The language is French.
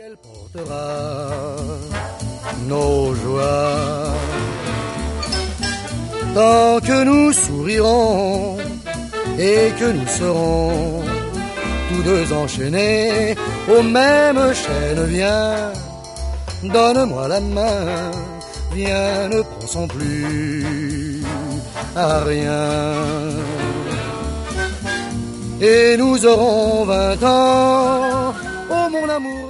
Elle portera nos joies tant que nous sourirons et que nous serons tous deux enchaînés aux mêmes chaînes. Viens, donne-moi la main, viens, ne pensons plus à rien. Et nous aurons 20 ans, oh mon amour.